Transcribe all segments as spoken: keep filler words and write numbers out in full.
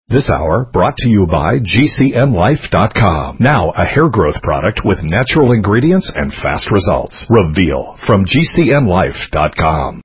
This hour brought to you by G C N Life dot com. Now a hair growth product with natural ingredients and fast results. Reveal from G C N Life dot com.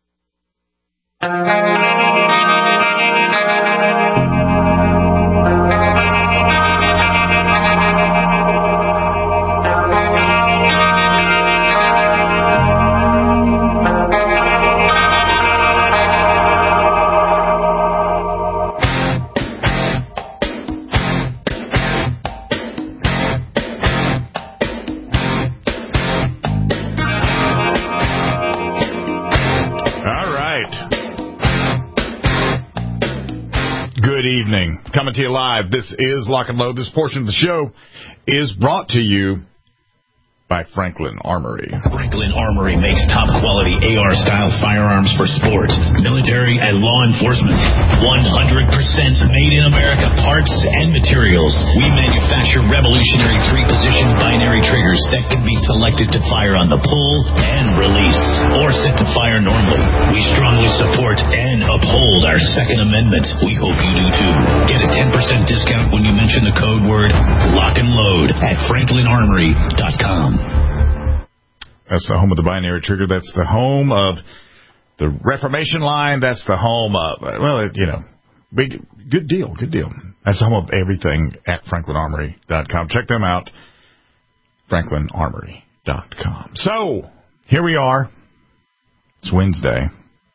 Good evening. Coming to you live. This is Lock and Load. This portion of the show is brought to you by Franklin Armory. Franklin Armory makes top-quality A R-style firearms for sport, military, and law enforcement. one hundred percent made in America parts and materials. We manufacture revolutionary three-position binary triggers that can be selected to fire on the pull and release, or set to fire normally. We strongly support and uphold our Second Amendment. We hope you do too. Get a ten percent discount when you mention the code word Lock and Load at Franklin Armory dot com. That's the home of the binary trigger. That's the home of the Reformation line. That's the home of, well, you know, big, good deal, good deal. That's the home of everything at Franklin Armory dot com. Check them out, Franklin Armory dot com. So, here we are. It's Wednesday.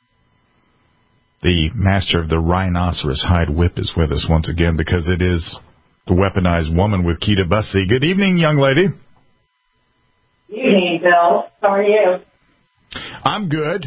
The master of the rhinoceros hide whip is with us once again because it is the weaponized woman with Keita Bussey. Good evening, young lady. Good evening, Bill. How are you? I'm good.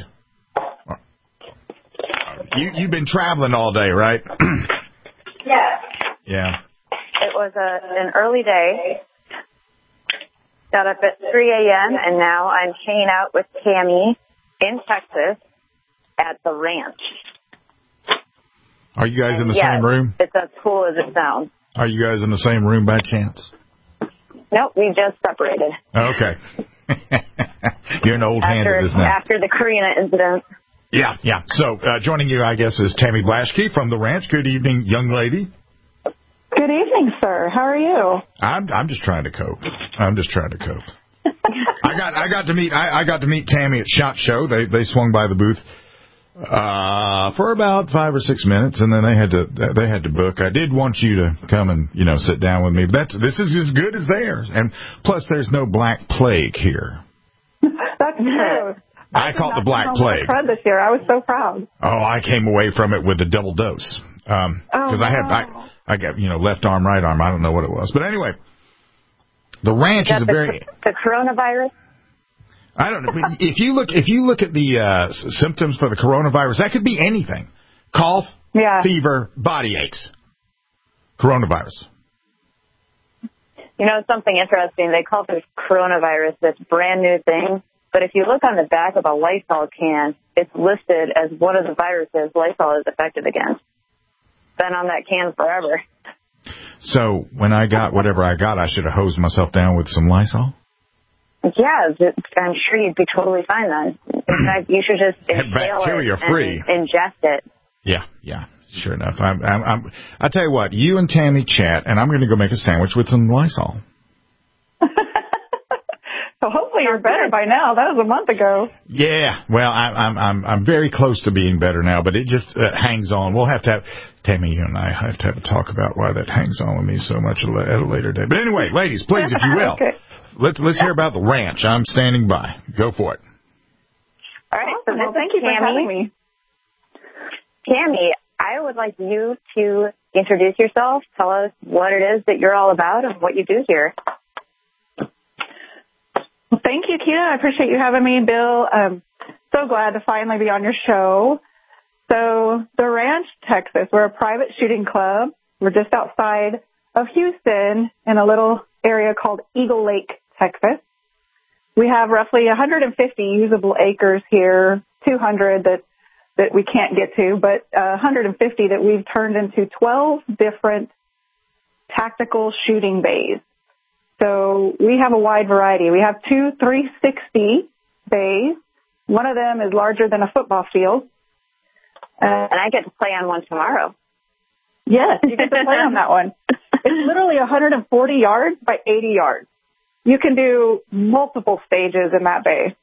You, you've been traveling all day, right? Yes. Yeah. It was a, an early day. Got up at three a.m. and now I'm hanging out with Tammy in Texas at the ranch. Are you guys in the yes, same room? It's as cool as it sounds. Are you guys in the same room by chance? Nope, we just separated. Okay. You're an old hand after, at this now. After the Karina incident. Yeah, yeah. So uh, joining you, I guess, is Tammy Blaschke from the ranch. Good evening, young lady. Good evening, sir. How are you? I'm I'm just trying to cope. I'm just trying to cope. I got I got to meet I, I got to meet Tammy at SHOT Show. They they swung by the booth uh for about five or six minutes, and then they had to they had to book. I did want you to come and you know sit down with me, but that's this is as good as theirs, and plus there's no Black Plague here. That's true. I caught the Black Plague this year. I was so proud. Oh, I came away from it with a double dose because um, oh, I had I I got you know left arm, right arm. I don't know what it was, but anyway, the ranch is a the, very the coronavirus. I don't know. If you look, if you look at the uh, symptoms for the coronavirus, that could be anything: cough, yeah. fever, body aches. Coronavirus. You know, something interesting. They call this coronavirus this brand new thing, but if you look on the back of a Lysol can, it's listed as one of the viruses Lysol is effective against. Been on that can forever. So when I got whatever I got, I should have hosed myself down with some Lysol. Yeah, I'm sure you'd be totally fine then. In fact, you should just inhale bacteria it free. and ingest it. Yeah, yeah, sure enough. I'm, I'm, I'm, I'll tell you what, you and Tammy chat, and I'm going to go make a sandwich with some Lysol. So hopefully you're better by now. That was a month ago. Yeah, well, I'm I'm I'm I'm very close to being better now, but it just uh, hangs on. We'll have to have Tammy, you and I have to have a talk about why that hangs on with me so much at a later date. But anyway, ladies, please, if you will, okay. let's let's hear about the ranch. I'm standing by. Go for it. All right. Awesome. So well, thank you Tammy. for having me. Tammy, I would like you to introduce yourself. Tell us what it is that you're all about and what you do here. Well, thank you, Keita. I appreciate you having me, Bill. I'm so glad to finally be on your show. So, the Ranch, Texas, we're a private shooting club. We're just outside of Houston in a little area called Eagle Lake, Texas. We have roughly one hundred fifty usable acres here, two hundred that, that we can't get to, but uh, one hundred fifty that we've turned into twelve different tactical shooting bays. So we have a wide variety. We have two three sixty bays. One of them is larger than a football field. Uh, and I get to play on one tomorrow. Yes, you get to play on that one. It's literally one hundred forty yards by eighty yards. You can do multiple stages in that bay.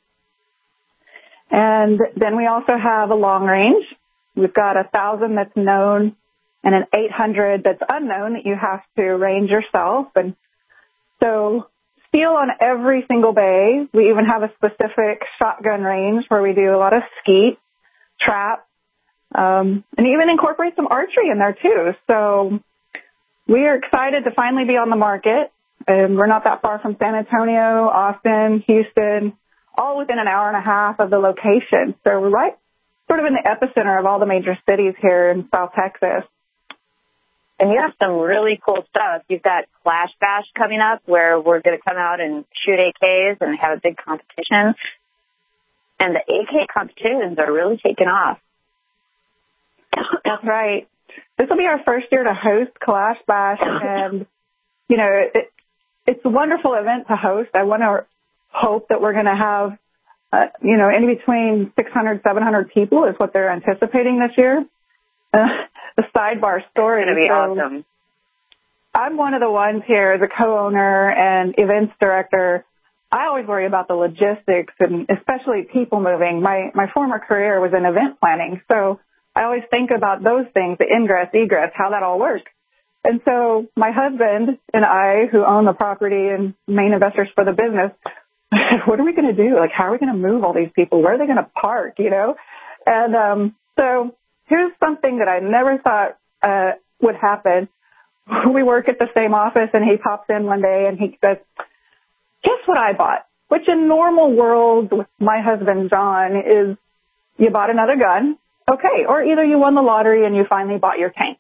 And then we also have a long range. We've got a thousand that's known and an eight hundred that's unknown that you have to range yourself. And so steel on every single bay. We even have a specific shotgun range where we do a lot of skeet, trap, um, and even incorporate some archery in there too. So we are excited to finally be on the market. And we're not that far from San Antonio, Austin, Houston, all within an hour and a half of the location. So we're right sort of in the epicenter of all the major cities here in South Texas. And you have some really cool stuff. You've got Clash Bash coming up where we're going to come out and shoot A Ks and have a big competition. And the A K competitions are really taking off. That's right. This will be our first year to host Clash Bash. And, you know, it, it's a wonderful event to host. I want to hope that we're going to have, uh, you know, in between six hundred, seven hundred people is what they're anticipating this year. Uh, the sidebar story. It's going to be so awesome. I'm one of the ones here as a co-owner and events director. I always worry about the logistics and especially people moving. My, my former career was in event planning. So I always think about those things, the ingress, egress, how that all works. And so my husband and I, who own the property and main investors for the business, what are we going to do? Like, how are we going to move all these people? Where are they going to park, you know? And um, so here's something that I never thought uh, would happen. We work at the same office, and he pops in one day, and he says, guess what I bought? Which in normal world with my husband, John, is you bought another gun. Okay, or either you won the lottery and you finally bought your tank.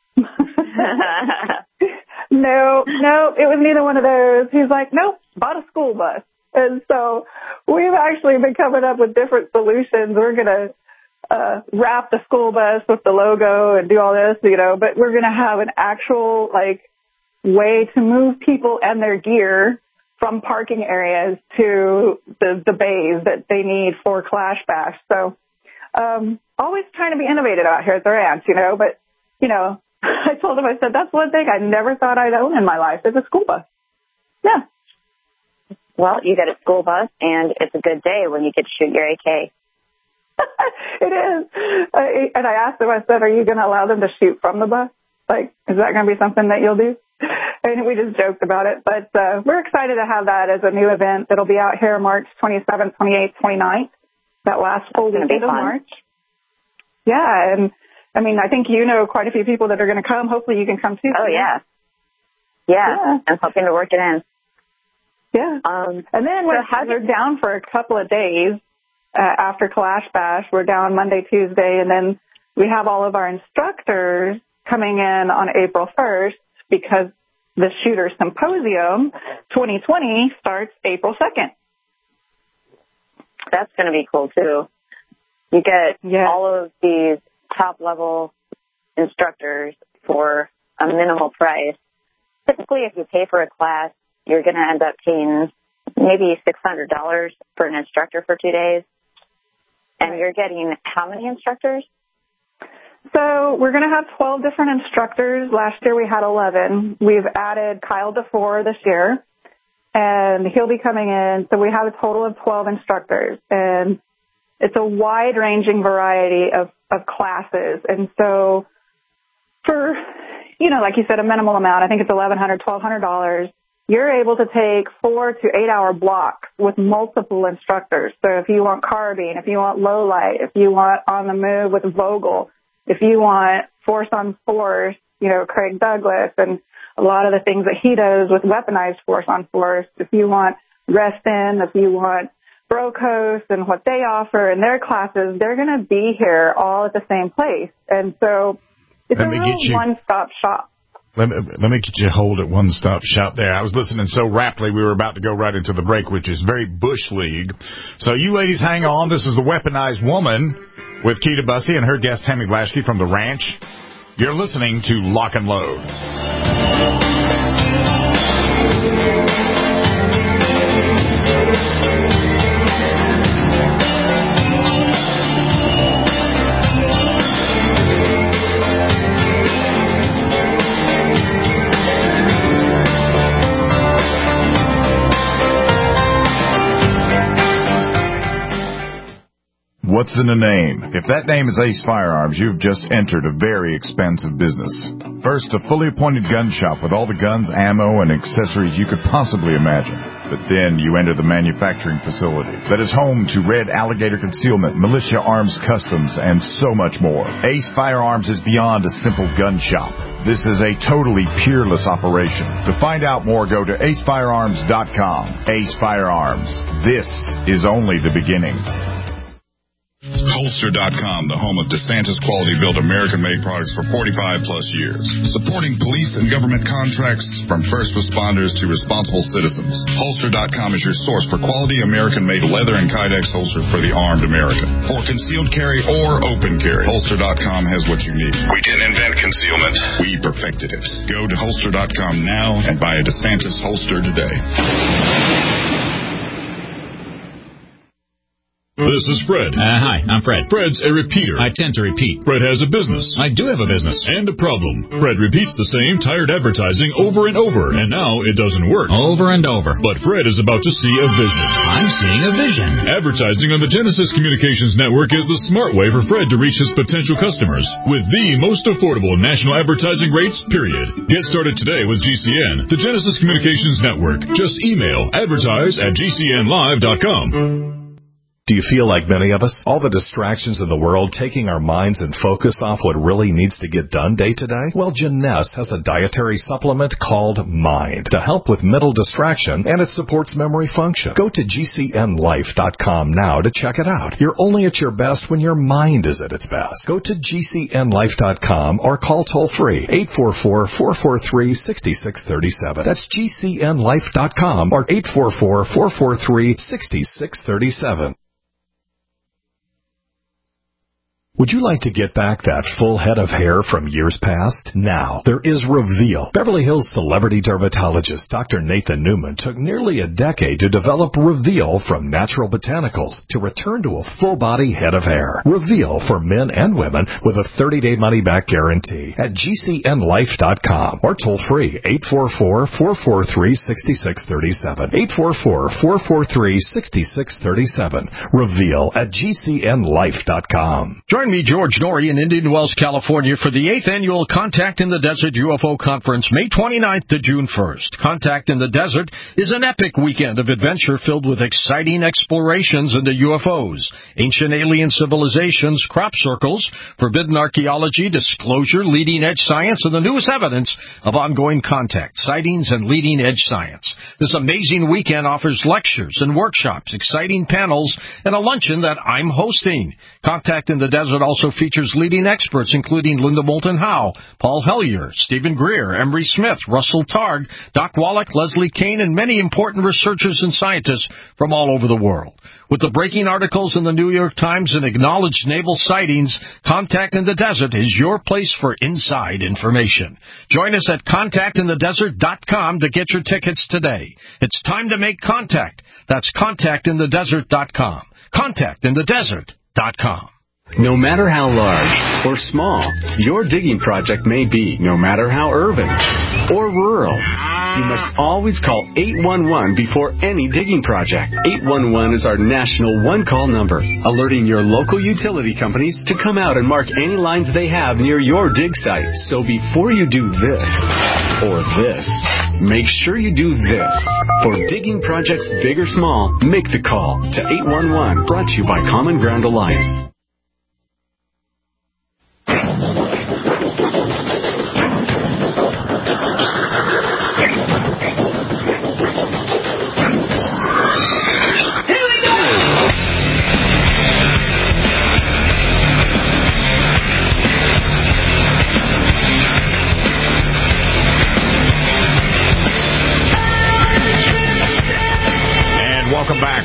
no, no, it was neither one of those. He's like, nope, bought a school bus. And so we've actually been coming up with different solutions. We're going to uh, wrap the school bus with the logo and do all this, you know, but we're going to have an actual, like, way to move people and their gear from parking areas to the, the bays that they need for Clash Bash. So um, always trying to be innovative out here at the ranch, you know, but, you know, I told him, I said, that's one thing I never thought I'd own in my life is a school bus. Yeah. Well, you get a school bus, and it's a good day when you get to shoot your A K. It is. Uh, and I asked him, I said, are you going to allow them to shoot from the bus? Like, is that going to be something that you'll do? And we just joked about it. But uh, we're excited to have that as a new event that'll be out here March twenty-seventh, twenty-eighth, twenty-ninth, that last full weekend of March. Yeah, and I mean, I think you know quite a few people that are going to come. Hopefully you can come too. Oh, yeah. Yeah, yeah. I'm hoping to work it in. Yeah. Um, and then we're, so we're down for a couple of days uh, after Clash Bash. We're down Monday, Tuesday, and then we have all of our instructors coming in on April first because the Shooter Symposium twenty twenty starts April second. That's going to be cool, too. You get yeah. all of these top-level instructors for a minimal price. Typically, if you pay for a class, you're going to end up paying maybe six hundred dollars for an instructor for two days. And you're getting how many instructors? So we're going to have twelve different instructors. Last year we had eleven. We've added Kyle DeFore this year, and he'll be coming in. So we have a total of twelve instructors, and it's a wide-ranging variety of, of classes. And so for, you know, like you said, a minimal amount, I think it's eleven hundred dollars, twelve hundred dollars, you're able to take four to eight-hour blocks with multiple instructors. So if you want carbine, if you want low light, if you want on the move with Vogel, if you want force on force, you know, Craig Douglas, and a lot of the things that he does with weaponized force on force, if you want rest in, if you want Brocos and what they offer in their classes, they're going to be here all at the same place. And so it's Let a me real get you. one-stop shop. Let me, let me get you hold at one-stop shop there. I was listening so rapidly we were about to go right into the break, which is very Bush League. So you ladies hang on. This is The Weaponized Woman with Keita Bussey and her guest, Tammy Glasky from The Ranch. You're listening to Lock and Load. What's in a name? If that name is Ace Firearms, you've just entered a very expensive business. First, a fully appointed gun shop with all the guns, ammo, and accessories you could possibly imagine. But then you enter the manufacturing facility that is home to Red Alligator Concealment, Militia Arms Customs, and so much more. Ace Firearms is beyond a simple gun shop. This is a totally peerless operation. To find out more, go to ace firearms dot com. Ace Firearms. This is only the beginning. Holster dot com, the home of DeSantis quality built American-made products for forty-five plus years. Supporting police and government contracts from first responders to responsible citizens. Holster dot com is your source for quality American-made leather and Kydex holsters for the armed American. For concealed carry or open carry, Holster dot com has what you need. We didn't invent concealment. We perfected it. Go to Holster dot com now and buy a DeSantis holster today. This is Fred. Uh, hi, I'm Fred. Fred's a repeater. I tend to repeat. Fred has a business. I do have a business. And a problem. Fred repeats the same tired advertising over and over, and now it doesn't work. Over and over. But Fred is about to see a vision. I'm seeing a vision. Advertising on the Genesis Communications Network is the smart way for Fred to reach his potential customers with the most affordable national advertising rates, period. Get started today with G C N, the Genesis Communications Network. Just email advertise at G C N live dot com. Do you feel like many of us? All the distractions in the world taking our minds and focus off what really needs to get done day to day? Well, Jeunesse has a dietary supplement called Mind to help with mental distraction, and it supports memory function. Go to G C N life dot com now to check it out. You're only at your best when your mind is at its best. Go to G C N life dot com or call toll-free eight four four, four four three, six six three seven. That's G C N life dot com or eight four four, four four three, six six three seven. Would you like to get back that full head of hair from years past? Now, there is Reveal. Beverly Hills celebrity dermatologist Doctor Nathan Newman took nearly a decade to develop Reveal from natural botanicals to return to a full-body head of hair. Reveal for men and women with a thirty-day money-back guarantee at G C N life dot com or toll-free eight four four, four four three, six six three seven. eight four four, four four three, six six three seven. Reveal at G C N life dot com. Join me, George Norrie, in Indian Wells, California, for the eighth Annual Contact in the Desert U F O Conference, May twenty-ninth to June first. Contact in the Desert is an epic weekend of adventure filled with exciting explorations into U F Os, ancient alien civilizations, crop circles, forbidden archaeology, disclosure, leading-edge science, and the newest evidence of ongoing contact, sightings, and leading-edge science. This amazing weekend offers lectures and workshops, exciting panels, and a luncheon that I'm hosting. Contact in the Desert also features leading experts including Linda Moulton Howe, Paul Hellyer, Stephen Greer, Emery Smith, Russell Targ, Doc Wallach, Leslie Kane, and many important researchers and scientists from all over the world. With the breaking articles in the New York Times and acknowledged naval sightings, Contact in the Desert is your place for inside information. Join us at contact in the desert dot com to get your tickets today. It's time to make contact. That's contact in the desert dot com. contact in the desert dot com. No matter how large or small your digging project may be, no matter how urban or rural, you must always call eight one one before any digging project. eight one one is our national one-call number, alerting your local utility companies to come out and mark any lines they have near your dig site. So before you do this or this, make sure you do this. For digging projects big or small, make the call to eight one one, brought to you by Common Ground Alliance. Welcome back.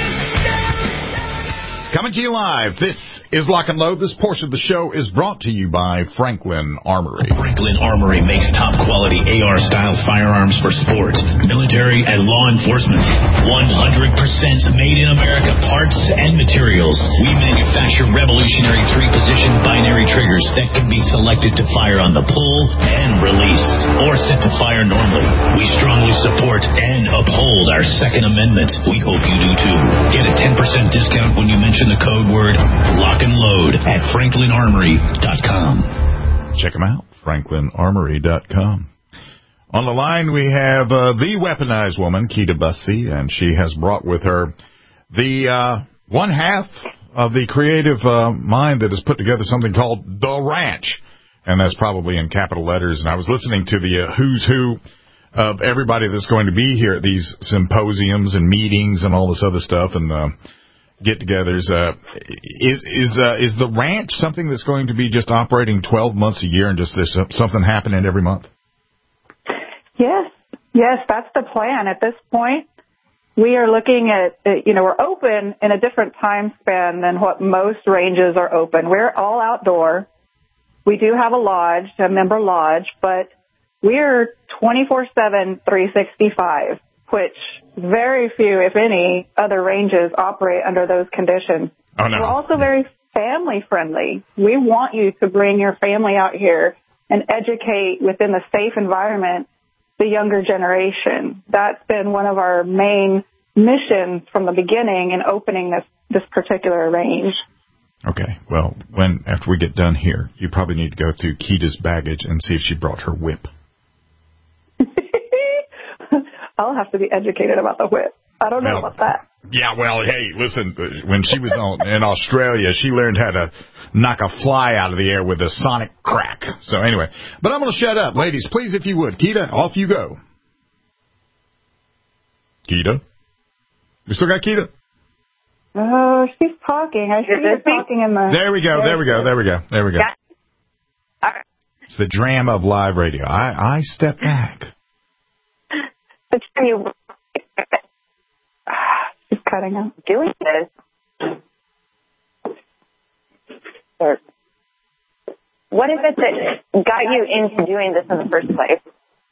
Coming to you live, this is Lock and Load. This portion of the show is brought to you by Franklin Armory. Franklin Armory makes top-quality A R-style firearms for sport, military, and law enforcement. one hundred percent made in America parts and materials. We manufacture revolutionary three-position binary triggers that can be selected to fire on the pull and release. or set to fire normally. We strongly support and uphold our Second Amendment. We hope you do too. Get a ten percent discount when you mention the code word lock and load at franklin armory dot com. Check them out, franklin armory dot com. On the line, we have uh, the weaponized woman, Keita Bussey, and she has brought with her the uh, one half of the creative uh, mind that has put together something called The Ranch. And that's probably in capital letters. And I was listening to the uh, who's who of everybody that's going to be here at these symposiums and meetings and all this other stuff and uh, get-togethers. Uh, is is uh, is the ranch something that's going to be just operating twelve months a year and just there's something happening every month? Yes, yes, that's the plan. At this point, we are looking at, you know, we're open in a different time span than what most ranges are open. We're all outdoor. We do have a lodge, a member lodge, but we're twenty-four seven, three sixty-five, which very few, if any, other ranges operate under those conditions. Oh, no. We're also very family-friendly. We want you to bring your family out here and educate within the safe environment the younger generation. That's been one of our main missions from the beginning in opening this, this particular range. Okay, well, when after we get done here, you probably need to go through Keita's baggage and see if she brought her whip. I'll have to be educated about the whip. I don't know well, about that. Yeah, well, hey, listen, when she was on, in Australia, she learned how to knock a fly out of the air with a sonic crack. So anyway, but I'm going to shut up. Ladies, please, if you would. Keita, off you go. Keita? We still got Keita? Oh, she's talking. I see her talking in the... There we go, there we go, there we go, there we go. It's the drama of live radio. I, I step back. She's cutting out. Doing this. Or what is it that got you into doing this in the first place?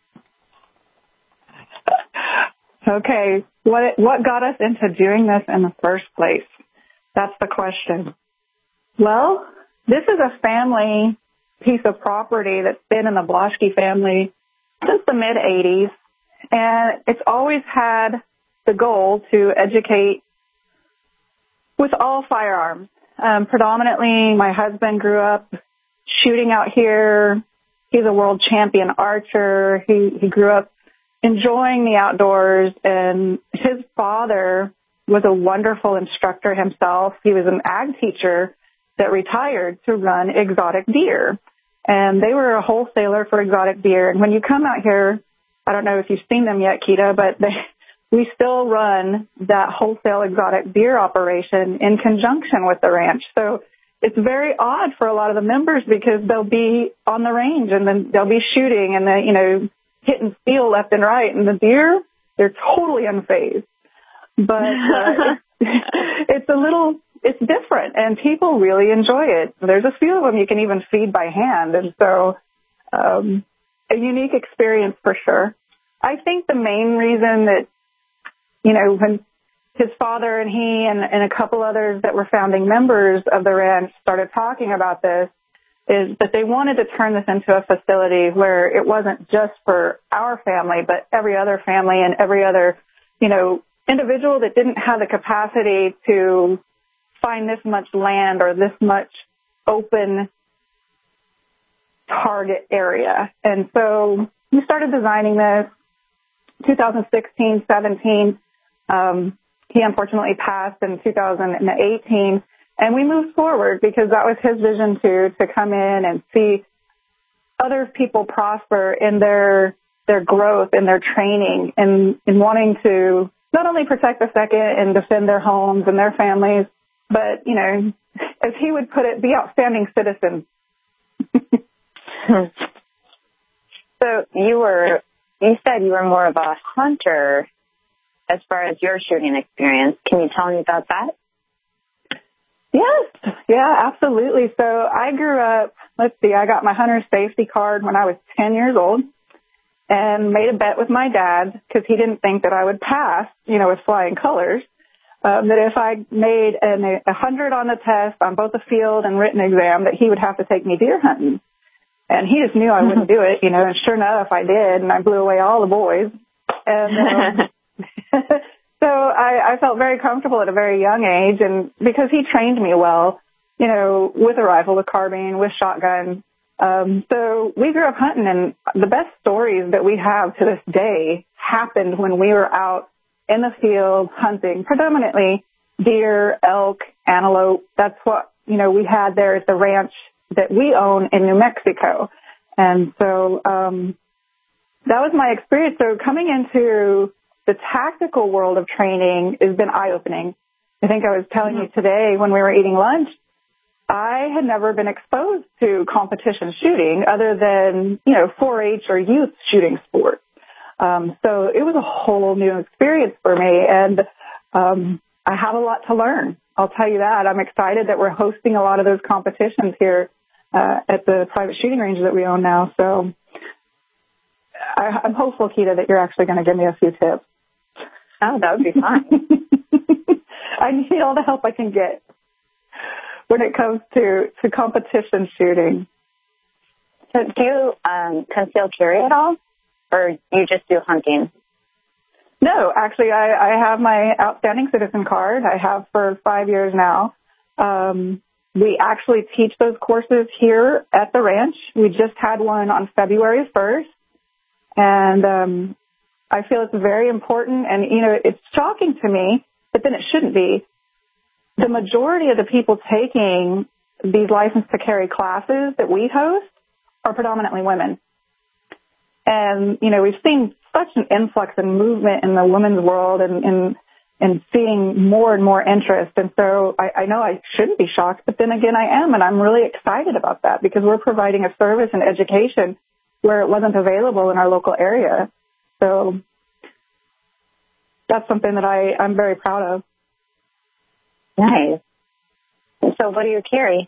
Okay, what what got us into doing this in the first place? That's the question. Well, this is a family piece of property that's been in the Blaschke family since the mid-eighties, and it's always had the goal to educate with all firearms. Um, predominantly, my husband grew up shooting out here. He's a world champion archer. He, he grew up enjoying the outdoors, and his father was a wonderful instructor himself. He was an ag teacher that retired to run exotic deer, and they were a wholesaler for exotic deer. And when you come out here, I don't know if you've seen them yet, Keita, but they, we still run that wholesale exotic deer operation in conjunction with the ranch. So it's very odd for a lot of the members because they'll be on the range and then they'll be shooting and then, you know, hitting steel left and right, and the deer, they're totally unfazed. But uh, it's a little, it's different, and people really enjoy it. There's a few of them you can even feed by hand, and so um, a unique experience for sure. I think the main reason that, you know, when his father and he and, and a couple others that were founding members of the ranch started talking about this is that they wanted to turn this into a facility where it wasn't just for our family, but every other family and every other, you know, individual that didn't have the capacity to find this much land or this much open target area. And so we started designing this twenty sixteen, seventeen. Um, he unfortunately passed in two thousand eighteen. And we moved forward because that was his vision too, to come in and see other people prosper in their their growth and their training and in wanting to not only protect the second and defend their homes and their families, but, you know, as he would put it, be outstanding citizens. So you were, you said you were more of a hunter as far as your shooting experience. Can you tell me about that? Yes, yeah, absolutely. So I grew up, let's see, I got my hunter safety card when I was ten years old and made a bet with my dad because he didn't think that I would pass, you know, with flying colors, um, that if I made an, a hundred on the test on both the field and written exam, that he would have to take me deer hunting. And he just knew I wouldn't do it, you know, and sure enough, I did, and I blew away all the boys. And um, so I, I felt very comfortable at a very young age, and because he trained me well, you know, with a rifle, with carbine, with shotgun. Um, so we grew up hunting, and the best stories that we have to this day happened when we were out in the field hunting, predominantly deer, elk, antelope. That's what, you know, we had there at the ranch that we own in New Mexico. And so um, that was my experience. So coming into the tactical world of training has been eye-opening. I think I was telling you today when we were eating lunch, I had never been exposed to competition shooting other than, you know, four H or youth shooting sports. Um, so it was a whole new experience for me, and um, I have a lot to learn. I'll tell you that. I'm excited that we're hosting a lot of those competitions here uh, at the private shooting range that we own now. So I, I'm hopeful, Keita, that you're actually going to give me a few tips. Oh, that would be fine. I need all the help I can get when it comes to, to competition shooting. So do you um, conceal carry at all, or you just do hunting? No, actually, I, I have my outstanding citizen card. I have for five years now. Um, we actually teach those courses here at the ranch. We just had one on February first, and um, I feel it's very important. And, you know, it's shocking to me, but then it shouldn't be. The majority of the people taking these license to carry classes that we host are predominantly women. And, you know, we've seen such an influx and movement in the women's world and, and, and seeing more and more interest. And so I, I know I shouldn't be shocked, but then again, I am. And I'm really excited about that because we're providing a service and education where it wasn't available in our local area. So that's something that I, I'm very proud of. Nice. And so what do you carry?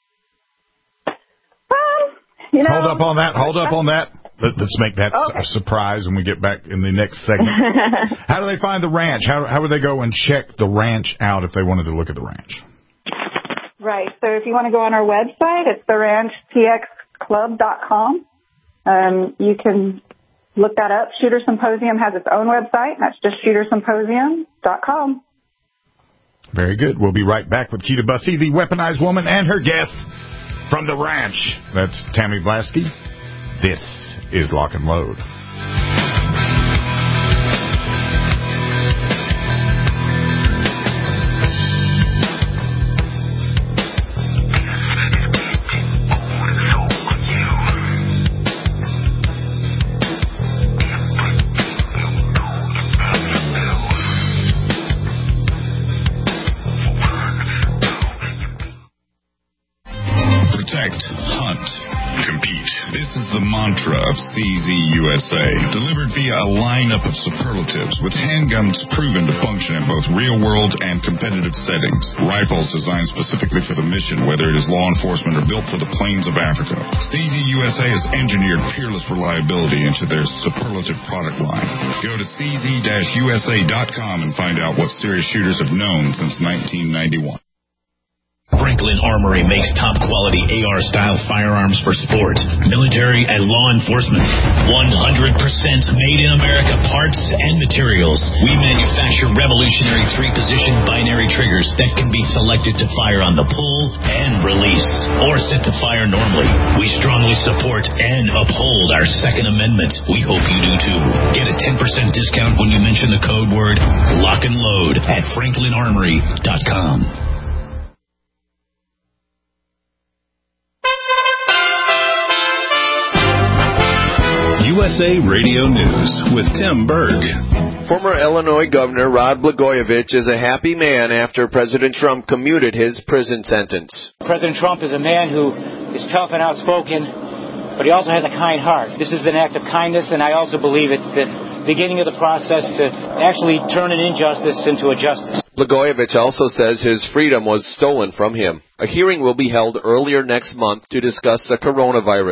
Well, you know. Hold up on that. Hold up on that. Let's make that okay. a surprise when we get back in the next segment. How do they find the ranch? How, how would they go and check the ranch out if they wanted to look at the ranch? Right. So if you want to go on our website, it's the ranch t x club dot com. Um, you can look that up. Shooter Symposium has its own website, and that's just shooter symposium dot com. Very good. We'll be right back with Keita Bussey, the weaponized woman, and her guest from the ranch. That's Tammy Blasky. This is Lock and Load. Of C Z U S A, delivered via a lineup of superlatives with handguns proven to function in both real-world and competitive settings. Rifles designed specifically for the mission, whether it is law enforcement or built for the plains of Africa. C Z U S A has engineered peerless reliability into their superlative product line. Go to c z dash u s a dot com and find out what serious shooters have known since nineteen ninety-one. Franklin Armory makes top-quality A R-style firearms for sport, military, and law enforcement. one hundred percent made in America parts and materials. We manufacture revolutionary three-position binary triggers that can be selected to fire on the pull and release, or set to fire normally. We strongly support and uphold our Second Amendment. We hope you do too. Get a ten percent discount when you mention the code word Lock and Load at franklin armory dot com. U S A Radio News with Tim Berg. Former Illinois Governor Rod Blagojevich is a happy man after President Trump commuted his prison sentence. President Trump is a man who is tough and outspoken, but he also has a kind heart. This is an act of kindness, and I also believe it's the beginning of the process to actually turn an injustice into a justice. Blagojevich also says his freedom was stolen from him. A hearing will be held earlier next month to discuss the coronavirus.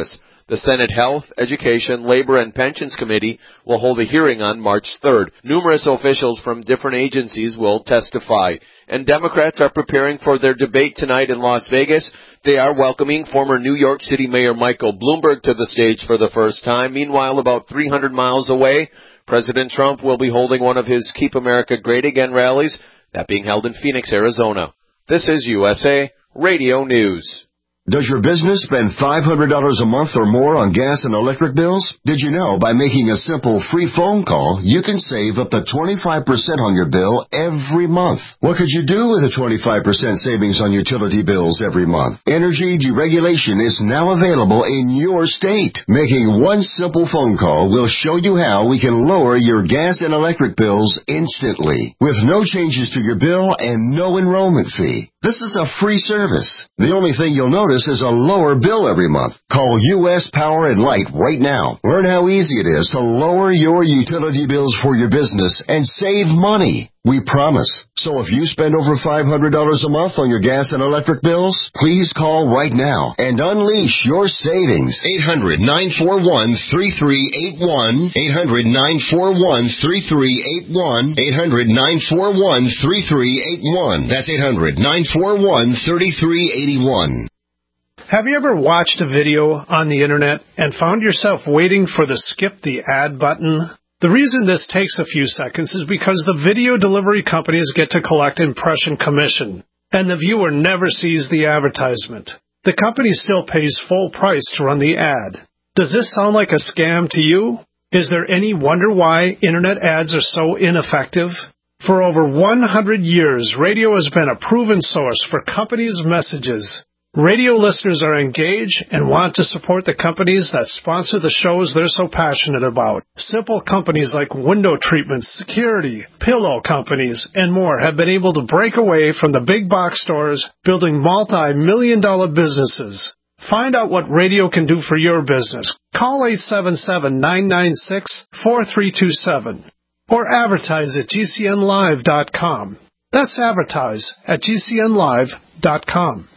The Senate Health, Education, Labor, and Pensions Committee will hold a hearing on March third. Numerous officials from different agencies will testify. And Democrats are preparing for their debate tonight in Las Vegas. They are welcoming former New York City Mayor Michael Bloomberg to the stage for the first time. Meanwhile, about three hundred miles away, President Trump will be holding one of his Keep America Great Again rallies, that being held in Phoenix, Arizona. This is U S A Radio News. Does your business spend five hundred dollars a month or more on gas and electric bills? Did you know by making a simple free phone call, you can save up to twenty-five percent on your bill every month? What could you do with a twenty-five percent savings on utility bills every month? Energy deregulation is now available in your state. Making one simple phone call will show you how we can lower your gas and electric bills instantly, with no changes to your bill and no enrollment fee. This is a free service. The only thing you'll notice is a lower bill every month. Call U S Power and Light right now. Learn how easy it is to lower your utility bills for your business and save money. We promise. So if you spend over five hundred dollars a month on your gas and electric bills, please call right now and unleash your savings. eight hundred, nine four one, three three eight one. eight hundred, nine four one, three three eight one. eight hundred, nine four one, three three eight one. That's eight hundred, nine four one, three three eight one. Have you ever watched a video on the internet and found yourself waiting for the skip the ad button? The reason this takes a few seconds is because the video delivery companies get to collect impression commission, and the viewer never sees the advertisement. The company still pays full price to run the ad. Does this sound like a scam to you? Is there any wonder why internet ads are so ineffective? For over one hundred years, radio has been a proven source for companies' messages. Radio listeners are engaged and want to support the companies that sponsor the shows they're so passionate about. Simple companies like window treatments, security, pillow companies, and more have been able to break away from the big box stores, building multi-million dollar businesses. Find out what radio can do for your business. Call eight seven seven, nine nine six, four three two seven or advertise at G C N live dot com. That's advertise at G C N live dot com.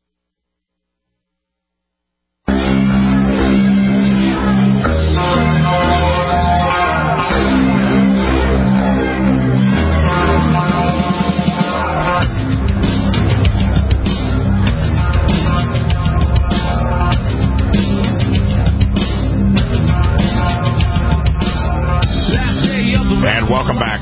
Welcome back.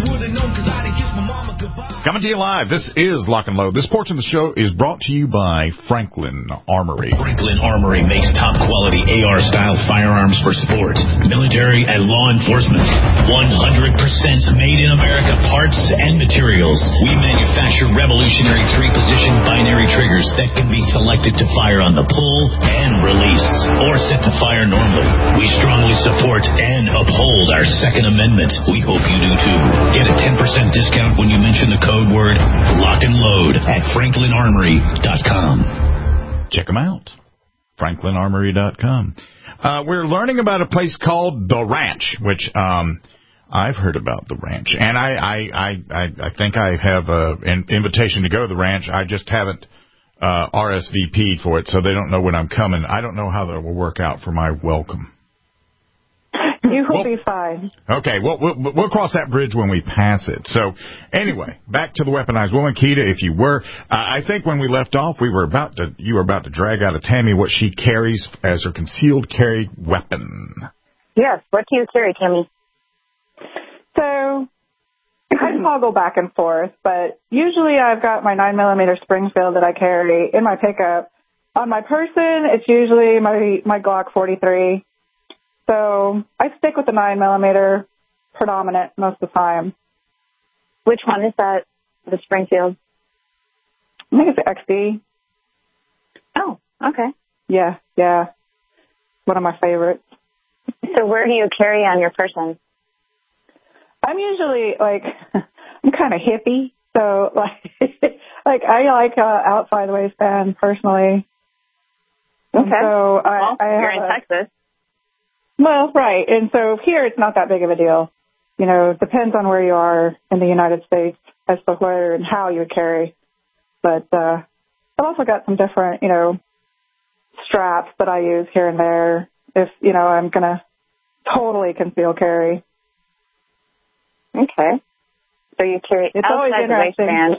Coming to you live, this is Lock and Load. This portion of the show is brought to you by Franklin Armory. Franklin Armory makes top-quality A R-style firearms for sport, military, and law enforcement. one hundred percent made in America parts and materials. We manufacture revolutionary three-position binary triggers that can be selected to fire on the pull and release, or set to fire normally. We strongly support and uphold our Second Amendment. We hope you do too. Get a ten percent discount when you mention the code word Lock and Load at franklin armory dot com. Check them out. franklin armory dot com. Uh, we're learning about a place called The Ranch, which um, I've heard about The Ranch. And I, I, I, I, I think I have an invitation to go to The Ranch. I just haven't uh, R S V P'd for it, so they don't know when I'm coming. I don't know how that will work out for my welcome. You will well, be fine. Okay, well, we'll, we'll cross that bridge when we pass it. So, anyway, back to the weaponized woman, Keita. If you were, uh, I think when we left off, we were about to, you were about to drag out of Tammy what she carries as her concealed carry weapon. Yes, what do you carry, Tammy? So, I toggle back and forth, but usually I've got my nine millimeter Springfield that I carry in my pickup. On my person, it's usually my my Glock forty-three. So I stick with the nine millimeter predominant most of the time. Which one is that? The Springfield? I think it's the X D. Oh, okay. Yeah, yeah. One of my favorites. So where do you carry on your person? I'm usually like, I'm kind of hippie. So like, like I like uh, outside the waistband personally. Okay. And so I, well, I you're in a, Texas. Well, right. And so here it's not that big of a deal. You know, it depends on where you are in the United States as to where and how you carry. But uh, I've also got some different, you know, straps that I use here and there if, you know, I'm going to totally conceal carry. Okay. So you carry it's always outside the waistband.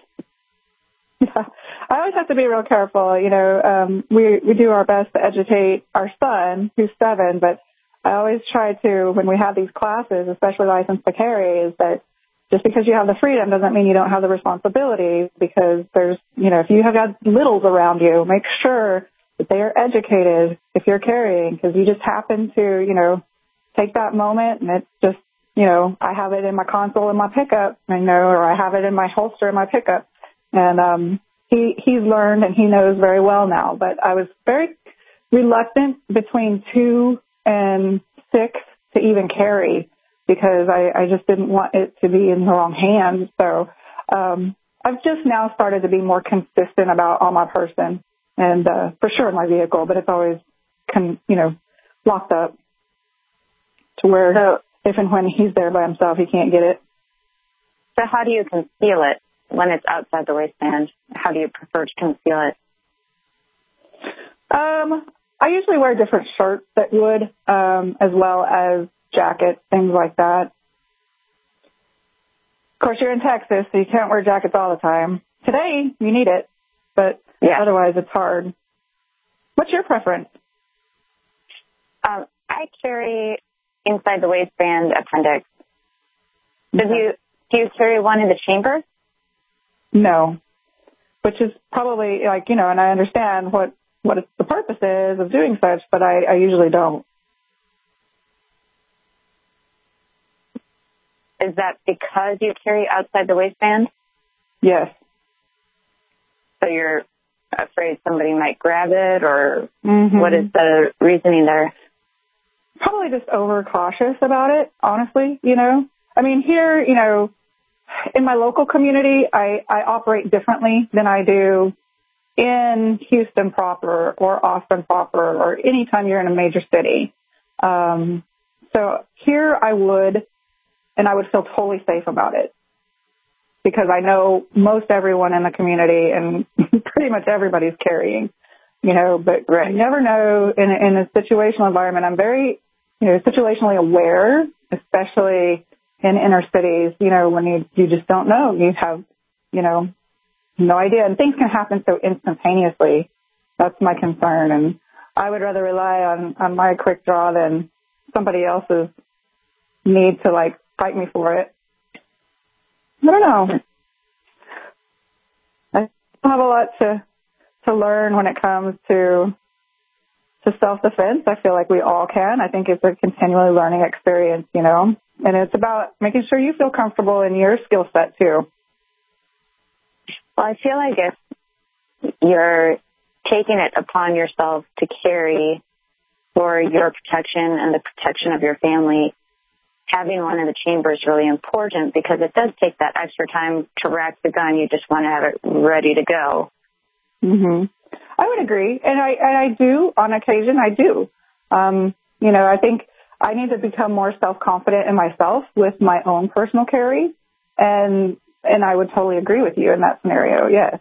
I always have to be real careful. You know, um, we, we do our best to educate our son, who's seven, but I always try to, when we have these classes, especially licensed to carry, is that just because you have the freedom doesn't mean you don't have the responsibility, because there's, you know, if you have got littles around you, make sure that they are educated if you're carrying, because you just happen to, you know, take that moment and it's just, you know, I have it in my console in my pickup, you know, or I have it in my holster in my pickup. And um, he he's learned and he knows very well now. But I was very reluctant between two and six to even carry, because I, I just didn't want it to be in the wrong hands. So um, I've just now started to be more consistent about on my person and uh, for sure in my vehicle, but it's always, con- you know, locked up to where so, if and when he's there by himself, he can't get it. So how do you conceal it when it's outside the waistband? How do you prefer to conceal it? Um, I usually wear different shirts that would, um, as well as jackets, things like that. Of course, you're in Texas, so you can't wear jackets all the time. Today, you need it, but yeah. Otherwise it's hard. What's your preference? Um, I carry inside the waistband appendix. Do okay. you do you carry one in the chamber? No, which is probably like, you know, and I understand what, what the purpose is of doing such, but I, I usually don't. Is that because you carry outside the waistband? Yes. So you're afraid somebody might grab it, or mm-hmm. what is the reasoning there? Probably just overcautious about it, honestly, you know. I mean, here, you know, in my local community, I, I operate differently than I do in Houston proper or Austin proper or any time you're in a major city. Um, so here I would, and I would feel totally safe about it, because I know most everyone in the community and pretty much everybody's carrying, you know, but right. You never know in, in a situational environment. I'm very, you know, situationally aware, especially in inner cities, you know, when you, you just don't know, you have, you know, no idea. And things can happen so instantaneously. That's my concern. And I would rather rely on, on my quick draw than somebody else's need to like fight me for it. I don't know. I have a lot to, to learn when it comes to, to self-defense. I feel like we all can. I think it's a continually learning experience, you know, and it's about making sure you feel comfortable in your skill set too. Well, I feel like if you're taking it upon yourself to carry for your protection and the protection of your family, having one in the chamber is really important, because it does take that extra time to rack the gun. You just want to have it ready to go. Mhm. I would agree, and I and I do on occasion. I do. Um, you know, I think I need to become more self-confident in myself with my own personal carry, and and I would totally agree with you in that scenario. Yes.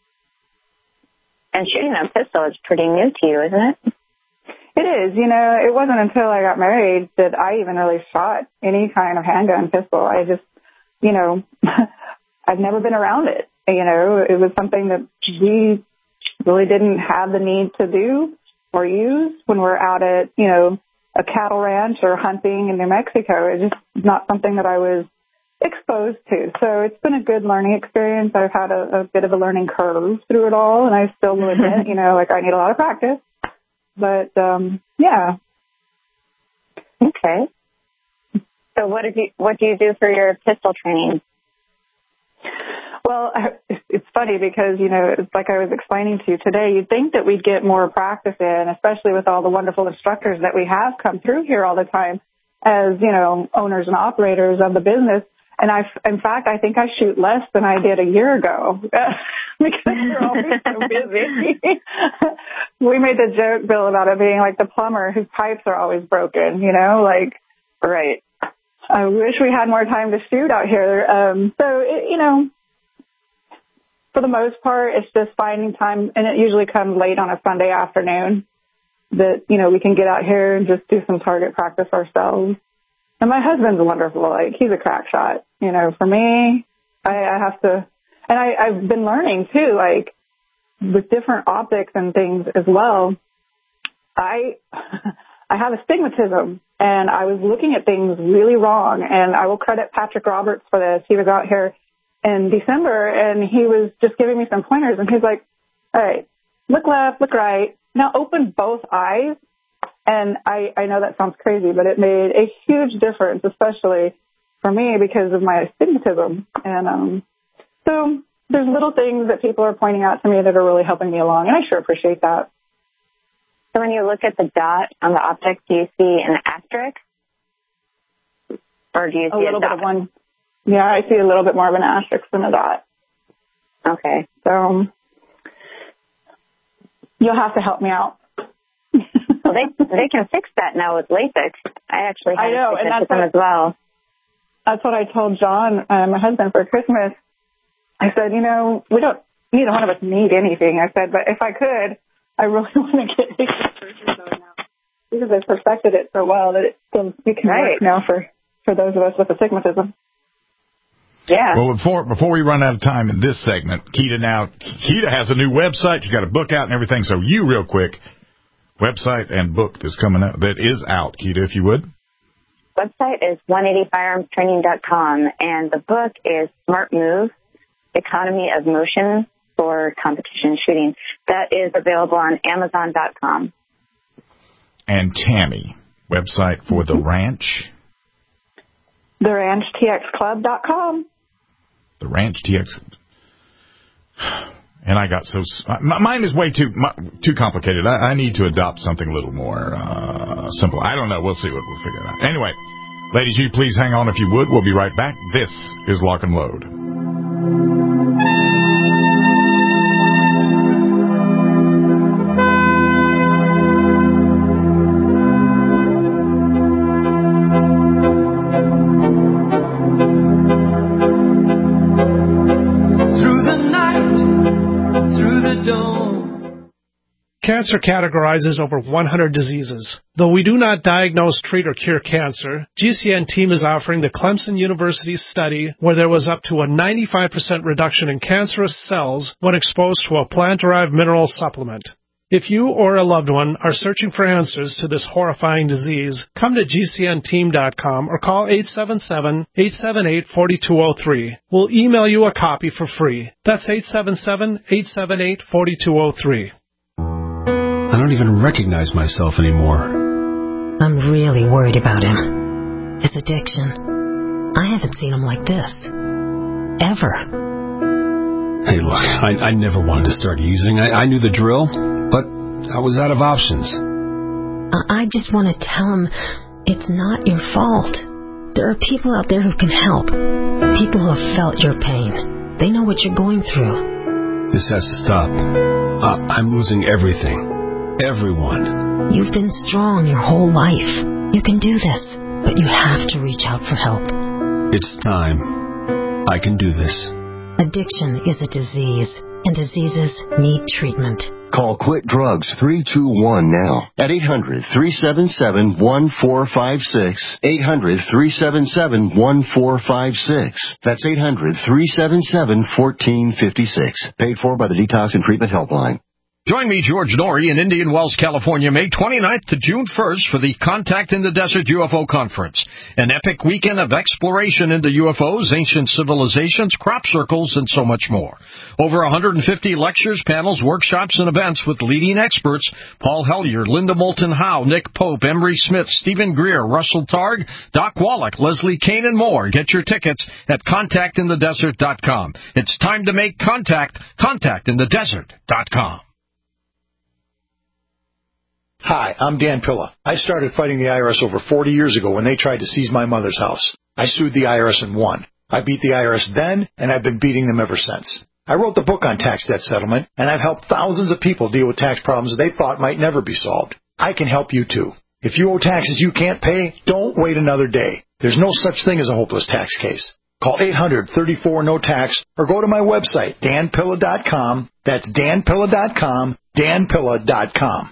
And shooting a pistol is pretty new to you, isn't it? It is. You know, it wasn't until I got married that I even really shot any kind of handgun pistol. I just, you know, I've never been around it. You know, it was something that we really didn't have the need to do or use when we're out at, you know, a cattle ranch or hunting in New Mexico. It's just not something that I was exposed to. So it's been a good learning experience. I've had a, a bit of a learning curve through it all, and I still will admit, you know, like I need a lot of practice. But, um, yeah. Okay. So what did you, what do you do for your pistol training? Well, it's funny because, you know, it's like I was explaining to you today, you'd think that we'd get more practice in, especially with all the wonderful instructors that we have come through here all the time as, you know, owners and operators of the business. And I, in fact, I think I shoot less than I did a year ago because we're always so busy. We made the joke, Bill, about it being like the plumber whose pipes are always broken, you know, like, right. I wish we had more time to shoot out here. Um, so, it, you know, for the most part, it's just finding time, and it usually comes late on a Sunday afternoon that, you know, we can get out here and just do some target practice ourselves. And my husband's wonderful. Like, he's a crack shot. You know, for me, I, I have to, and I, I've been learning too, like, with different optics and things as well. I, I have astigmatism, and I was looking at things really wrong, and I will credit Patrick Roberts for this. He was out here in December, and he was just giving me some pointers, and he's like, all right, look left, look right. Now open both eyes. And I, I know that sounds crazy, but it made a huge difference, especially for me because of my astigmatism. And um, so there's little things that people are pointing out to me that are really helping me along, and I sure appreciate that. So when you look at the dot on the optic, do you see an asterisk? Or do you see a, a little a dot? bit of one? Yeah, I see a little bit more of an asterisk than a dot. Okay. So um, you'll have to help me out. Well, they they can fix that now with LASIK. I actually had I know, to and fix that's them what, as well. That's what I told John, uh, my husband, for Christmas. I said, you know, we don't, neither one of us need anything. I said, but if I could, I really want to get LASIK surgery done now because I perfected it so well that it still you can right. work now for, for those of us with astigmatism. Yeah. Well, before before we run out of time in this segment, Keita now, Keita has a new website. She's got a book out and everything. So you, real quick, website and book that's coming out, that is out, Keita, if you would. Website is one eighty firearms training dot com, and the book is Smart Move, Economy of Motion for Competition Shooting. That is available on amazon dot com. And Tammy, website for The Ranch? the ranch t x club dot com. The Ranch T X. And I got so... Mine is way too too complicated. I, I need to adopt something a little more uh, simple. I don't know. We'll see what we'll figure out. Anyway, ladies, you please hang on if you would. We'll be right back. This is Lock and Load. Cancer categorizes over one hundred diseases. Though we do not diagnose, treat, or cure cancer, G C N team is offering the Clemson University study where there was up to a ninety-five percent reduction in cancerous cells when exposed to a plant-derived mineral supplement. If you or a loved one are searching for answers to this horrifying disease, come to G C N team dot com or call eight seven seven, eight seven eight, four two zero three. We'll email you a copy for free. That's eight seven seven, eight seven eight, four two zero three. I don't even recognize myself anymore. I'm really worried about him. His addiction. I haven't seen him like this. Ever. Hey, look, I, I never wanted to start using. I, I knew the drill, but I was out of options. I, I just want to tell him it's not your fault. There are people out there who can help. People who have felt your pain. They know what you're going through. This has to stop. Uh, I'm losing everything. Everyone. You've been strong your whole life. You can do this, but you have to reach out for help. It's time. I can do this. Addiction is a disease, and diseases need treatment. Call Quit Drugs three two one now at eight hundred, three seven seven, one four five six, eight hundred, three seven seven, one four five six. That's eight hundred, three seven seven, one four five six. Paid for by the Detox and Treatment Helpline. Join me, George Norrie, in Indian Wells, California, May twenty-ninth to June first for the Contact in the Desert U F O Conference, an epic weekend of exploration into U F Os, ancient civilizations, crop circles, and so much more. Over one hundred fifty lectures, panels, workshops, and events with leading experts: Paul Hellyer, Linda Moulton Howe, Nick Pope, Emery Smith, Stephen Greer, Russell Targ, Doc Wallach, Leslie Kane, and more. Get your tickets at contact in the desert dot com. It's time to make contact. contact in the desert dot com. Hi, I'm Dan Pilla. I started fighting the I R S over forty years ago when they tried to seize my mother's house. I sued the I R S and won. I beat the I R S then, and I've been beating them ever since. I wrote the book on tax debt settlement, and I've helped thousands of people deal with tax problems they thought might never be solved. I can help you too. If you owe taxes you can't pay, don't wait another day. There's no such thing as a hopeless tax case. Call eight hundred, thirty-four, no tax or go to my website, dan pilla dot com. That's dan pilla dot com, dan pilla dot com.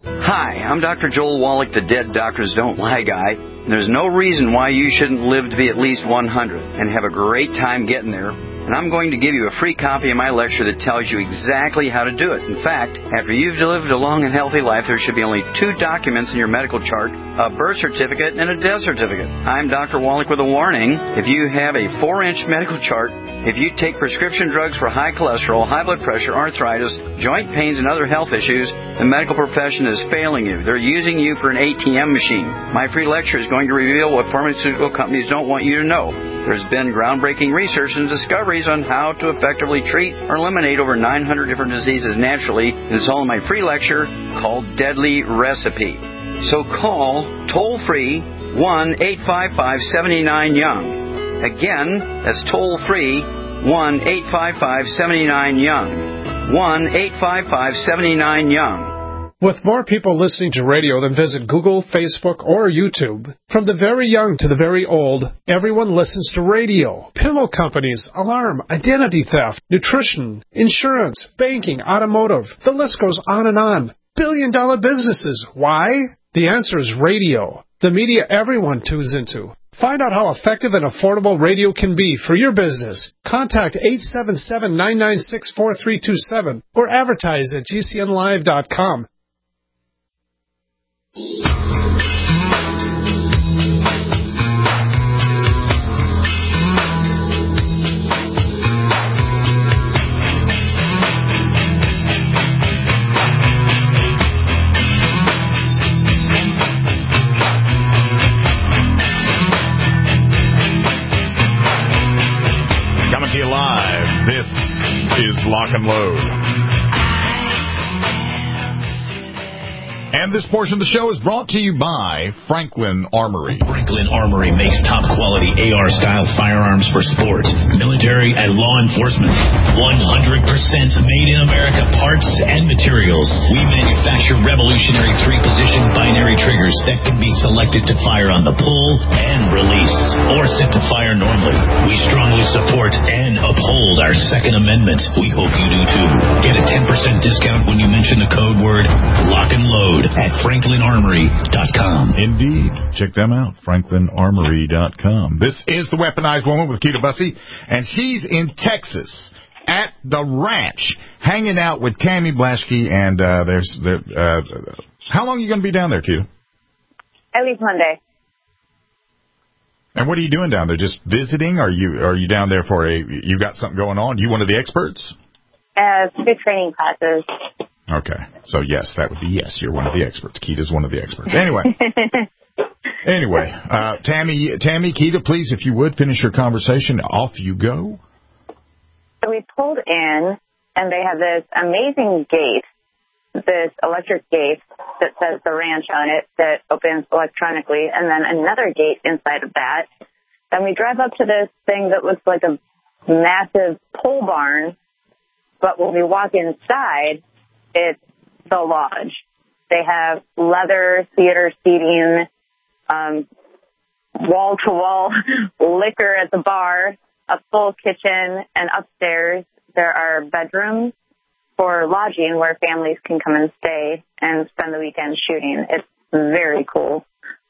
Hi, I'm Doctor Joel Wallach, the Dead Doctors Don't Lie guy. And there's no reason why you shouldn't live to be at least one hundred and have a great time getting there. And I'm going to give you a free copy of my lecture that tells you exactly how to do it. In fact, after you've lived a long and healthy life, there should be only two documents in your medical chart, a birth certificate and a death certificate. I'm Doctor Wallach with a warning. If you have a four-inch medical chart, if you take prescription drugs for high cholesterol, high blood pressure, arthritis, joint pains, and other health issues, the medical profession is failing you. They're using you for an A T M machine. My free lecture is going to reveal what pharmaceutical companies don't want you to know. There's been groundbreaking research and discoveries on how to effectively treat or eliminate over nine hundred different diseases naturally. It's all in my free lecture called Deadly Recipe. So call toll-free one eight five five, seven nine, young. Again, that's toll-free one eight five five, seven nine, young. one eight five five, seven nine, young. With more people listening to radio than visit Google, Facebook, or YouTube, from the very young to the very old, everyone listens to radio. Pillow companies, alarm, identity theft, nutrition, insurance, banking, automotive. The list goes on and on. Billion-dollar businesses. Why? The answer is radio. The media everyone tunes into. Find out how effective and affordable radio can be for your business. Contact eight seven seven, nine nine six, four three two seven or advertise at G C N live dot com. Coming to you live, this is Lock and Load. And this portion of the show is brought to you by Franklin Armory. Franklin Armory makes top-quality A R-style firearms for sport, military, and law enforcement. one hundred percent made in America parts and materials. We manufacture revolutionary three-position binary triggers that can be selected to fire on the pull and release, or set to fire normally. We strongly support and uphold our Second Amendment. We hope you do too. Get a ten percent discount when you mention the code word Lock and Load at franklin armory dot com. Indeed. Check them out, franklin armory dot com. This is The Weaponized Woman with Keita Bussey, and she's in Texas at the ranch hanging out with Tammy Blaschke, and uh, there's there, uh, how long are you going to be down there, Keita? At least Monday. And what are you doing down there? Just visiting? Are you are you down there for a, you got something going on? You one of the experts? Uh, two training classes. Okay. So, yes, that would be yes. You're one of the experts. Keita's one of the experts. Anyway. anyway, uh, Tammy, Tammy, Keita, please, if you would, finish your conversation. Off you go. So we pulled in, and they have this amazing gate, this electric gate that says the ranch on it that opens electronically, and then another gate inside of that. Then we drive up to this thing that looks like a massive pole barn, but when we walk inside, it's the lodge. They have leather theater seating, um, wall-to-wall liquor at the bar, a full kitchen, and upstairs there are bedrooms for lodging where families can come and stay and spend the weekend shooting. It's very cool.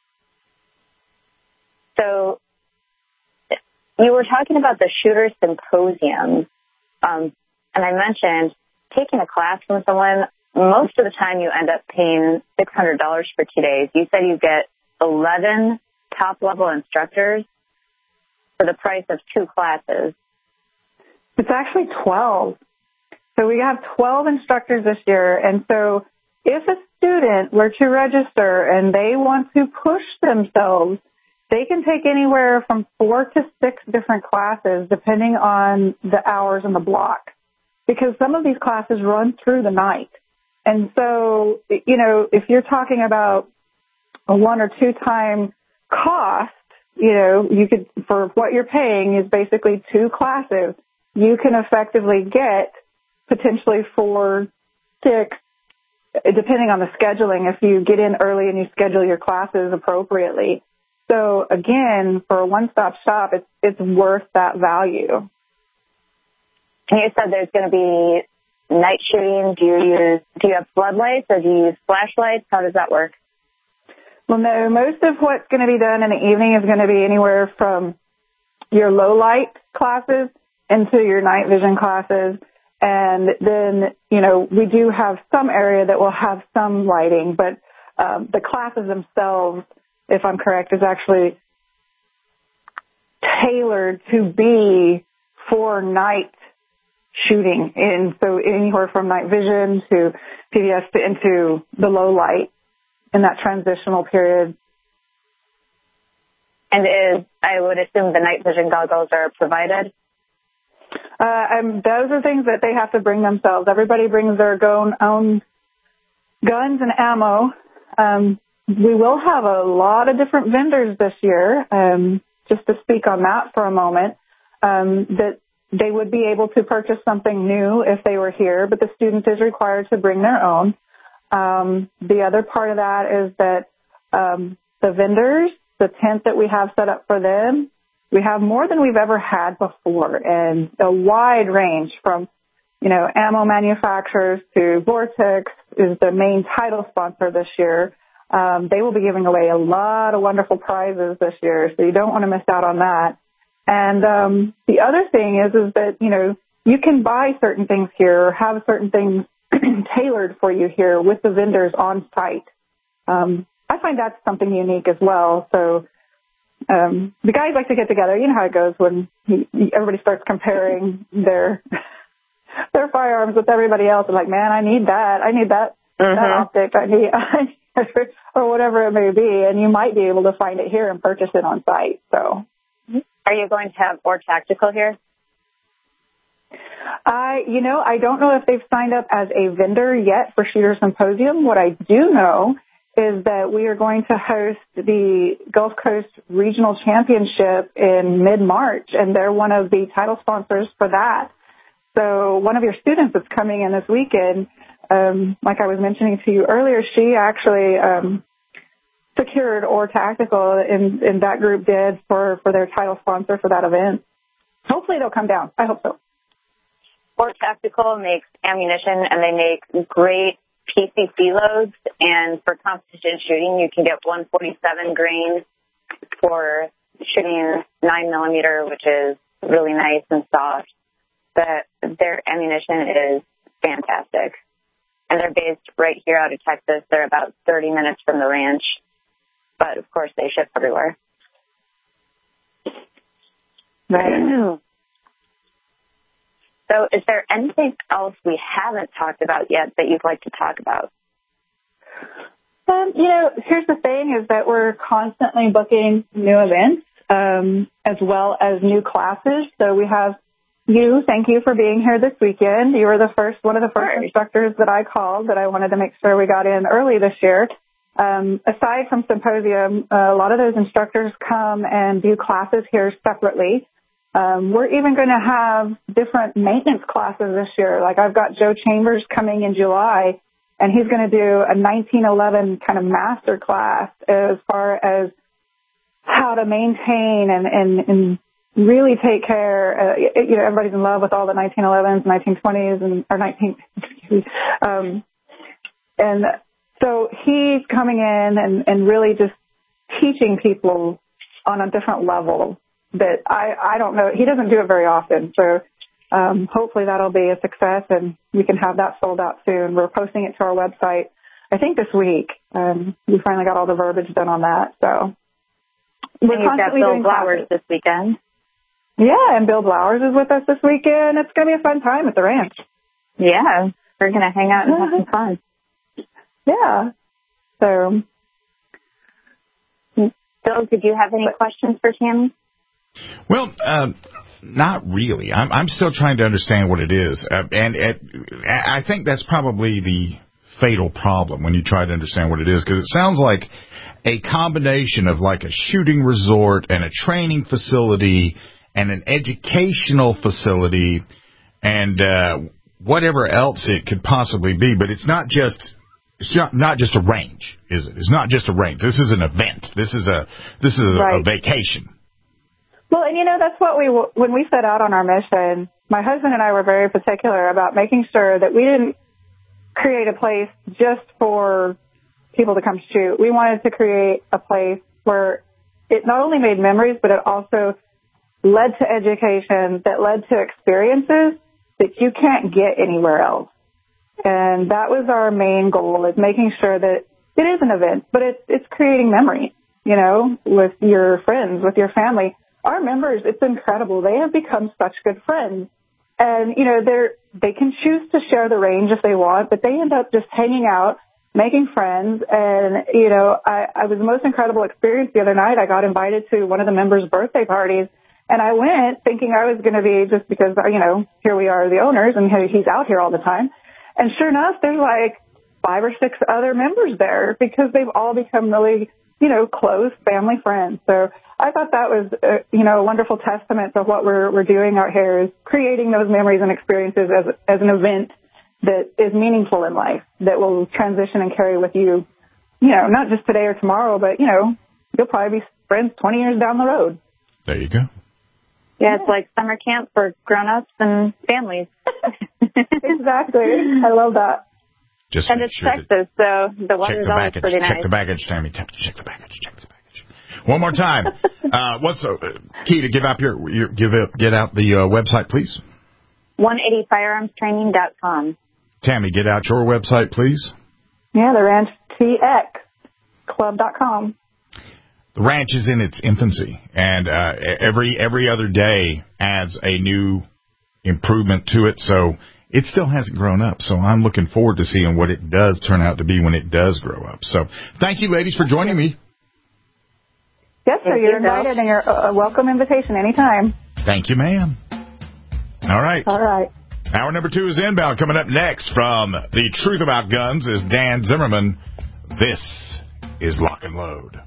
So you were talking about the Shooter Symposium, um, and I mentioned taking a class from someone. Most of the time you end up paying six hundred dollars for two days. You said you get eleven top-level instructors for the price of two classes. It's actually twelve. So we have twelve instructors this year, and so if a student were to register and they want to push themselves, they can take anywhere from four to six different classes depending on the hours in the block, because some of these classes run through the night. And so, you know, if you're talking about a one or two time cost, you know, you could, for what you're paying is basically two classes, you can effectively get potentially four, six, depending on the scheduling, if you get in early and you schedule your classes appropriately. So again, for a one-stop shop, it's, it's worth that value. And you said there's going to be night shooting? Do you use do you have floodlights or do you use flashlights? How does that work? Well, no, most of what's going to be done in the evening is going to be anywhere from your low light classes into your night vision classes. And then, you know, we do have some area that will have some lighting, but um, the classes themselves, if I'm correct, is actually tailored to be for night shooting. And so anywhere from night vision to P D S to into the low light in that transitional period. And is, I would assume the night vision goggles are provided? Uh, um, those are things that they have to bring themselves. Everybody brings their own, own guns and ammo. Um, we will have a lot of different vendors this year. Um, just to speak on that for a moment, um, that they would be able to purchase something new if they were here, but the student is required to bring their own. Um, the other part of that is that um, the vendors, the tent that we have set up for them, we have more than we've ever had before, and a wide range from, you know, ammo manufacturers to Vortex is the main title sponsor this year. Um, they will be giving away a lot of wonderful prizes this year, so you don't want to miss out on that. And um, the other thing is, is that, you know, you can buy certain things here or have certain things tailored for you here with the vendors on site. Um, I find that's something unique as well. So um, the guys like to get together. You know how it goes when he, he, everybody starts comparing their their firearms with everybody else. And like, man, I need that. I need that, mm-hmm. that optic. I need, I need or whatever it may be. And you might be able to find it here and purchase it on site. So, are you going to have Or Tactical here? I, you know, I don't know if they've signed up as a vendor yet for Shooter Symposium. What I do know is that we are going to host the Gulf Coast Regional Championship in mid-March, and they're one of the title sponsors for that. So one of your students that's coming in this weekend, um, like I was mentioning to you earlier, she actually um, secured Or Tactical, and, and that group did for, for their title sponsor for that event. Hopefully they'll come down. I hope so. Or Tactical makes ammunition, and they make great P C C loads, and for competition shooting, you can get one forty-seven grain for shooting nine millimeter, which is really nice and soft. But their ammunition is fantastic. And they're based right here out of Texas. They're about thirty minutes from the ranch. But, of course, they ship everywhere. Right. So is there anything else we haven't talked about yet that you'd like to talk about? Um, you know, here's the thing is that we're constantly booking new events um, as well as new classes. So we have you. Thank you for being here this weekend. You were the first, one of the first instructors that I called that I wanted to make sure we got in early this year. Um, aside from Symposium, a lot of those instructors come and do classes here separately. Um, we're even going to have different maintenance classes this year. Like I've got Joe Chambers coming in July, and he's going to do a nineteen eleven kind of master class as far as how to maintain and, and, and really take care. Uh, you know, everybody's in love with all the nineteen elevens, nineteen twenties, and or nineteen. um, and so he's coming in and, and really just teaching people on a different level that I, I don't know. He doesn't do it very often. So um, hopefully that'll be a success, and we can have that sold out soon. We're posting it to our website, I think, this week. Um, we finally got all the verbiage done on that. So we're and constantly Bill doing Flowers classes this weekend. Yeah, and Bill Flowers is with us this weekend. It's going to be a fun time at the ranch. Yeah, we're going to hang out and have some fun. Yeah. So, Bill, did you have any questions for Tammy? Well, uh, not really. I'm, I'm still trying to understand what it is. Uh, and it, I think that's probably the fatal problem when you try to understand what it is, because it sounds like a combination of like a shooting resort and a training facility and an educational facility and uh, whatever else it could possibly be. But it's not just... It's not, not just a range, is it? It's not just a range. This is an event. This is a this is a, right. a vacation. Well, and you know, that's what we, when we set out on our mission, my husband and I were very particular about making sure that we didn't create a place just for people to come shoot. We wanted to create a place where it not only made memories, but it also led to education that led to experiences that you can't get anywhere else. And that was our main goal, is making sure that it is an event, but it's, it's creating memories, you know, with your friends, with your family. Our members, it's incredible. They have become such good friends. And, you know, they're, they can choose to share the range if they want, but they end up just hanging out, making friends. And, you know, I, I was the most incredible experience the other night. I got invited to one of the members' birthday parties, and I went thinking I was going to be, just because, you know, here we are, the owners, and he's out here all the time. And sure enough, there's like five or six other members there because they've all become really, you know, close family friends. So I thought that was, uh, you know, a wonderful testament to what we're we're doing out here, is creating those memories and experiences as as an event that is meaningful in life, that will transition and carry with you, you know, not just today or tomorrow, but, you know, you'll probably be friends twenty years down the road. There you go. Yeah, it's like summer camp for grown-ups and families. Exactly. I love that. Just and it's sure Texas, so the weather's always baggage, pretty nice. Check the baggage, Tammy. Check the baggage. Check the baggage. One more time. uh, what's the uh, key to give out your, your give up, get out the uh, website, please? one eighty firearms training dot com. Tammy, get out your website, please. Yeah, the ranch T X club dot com. The ranch is in its infancy, and uh, every every other day adds a new improvement to it. So it still hasn't grown up. So I'm looking forward to seeing what it does turn out to be when it does grow up. So thank you, ladies, for joining me. Yes, sir. You're invited, and you're a welcome invitation anytime. Thank you, ma'am. All right. All right. Hour number two is inbound. Coming up next from The Truth About Guns is Dan Zimmerman. This is Lock and Load.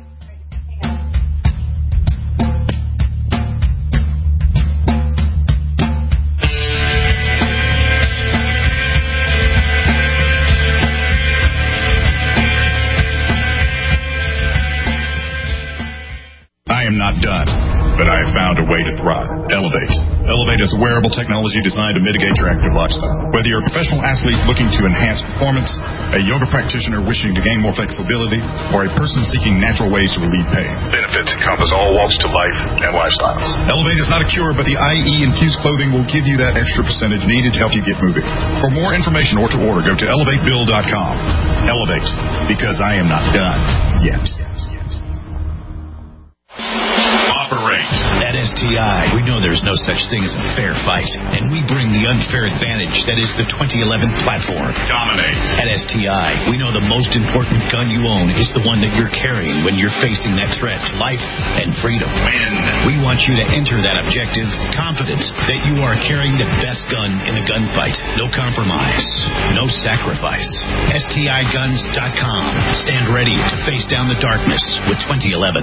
I am not done, but I have found a way to thrive. Elevate. Elevate is a wearable technology designed to mitigate your active lifestyle. Whether you're a professional athlete looking to enhance performance, a yoga practitioner wishing to gain more flexibility, or a person seeking natural ways to relieve pain, benefits encompass all walks to life and lifestyles. Elevate is not a cure, but the I E-infused clothing will give you that extra percentage needed to help you get moving. For more information or to order, go to elevate bill dot com. Elevate, because I am not done yet. Operate. At S T I, we know there's no such thing as a fair fight, and we bring the unfair advantage that is the twenty eleven platform. Dominate. At S T I, we know the most important gun you own is the one that you're carrying when you're facing that threat to life and freedom. Win. We want you to enter that objective confident that you are carrying the best gun in the gunfight. No compromise. No sacrifice. S T I guns dot com. Stand ready to face down the darkness with twenty eleven.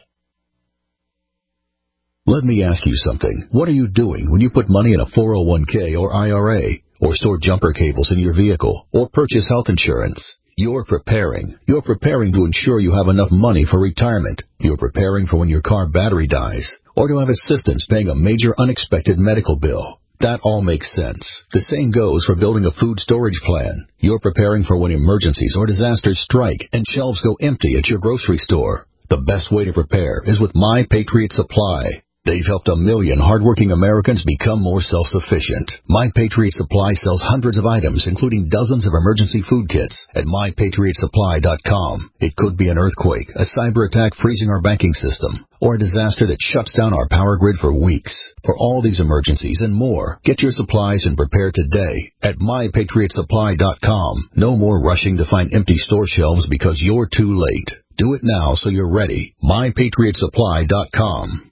Let me ask you something. What are you doing when you put money in a four oh one k or I R A, or store jumper cables in your vehicle, or purchase health insurance? You're preparing. You're preparing to ensure you have enough money for retirement. You're preparing for when your car battery dies, or to have assistance paying a major unexpected medical bill. That all makes sense. The same goes for building a food storage plan. You're preparing for when emergencies or disasters strike and shelves go empty at your grocery store. The best way to prepare is with My Patriot Supply. They've helped a million hardworking Americans become more self-sufficient. My Patriot Supply sells hundreds of items, including dozens of emergency food kits, at my patriot supply dot com. It could be an earthquake, a cyber attack freezing our banking system, or a disaster that shuts down our power grid for weeks. For all these emergencies and more, get your supplies and prepare today at my patriot supply dot com. No more rushing to find empty store shelves because you're too late. Do it now so you're ready. my patriot supply dot com.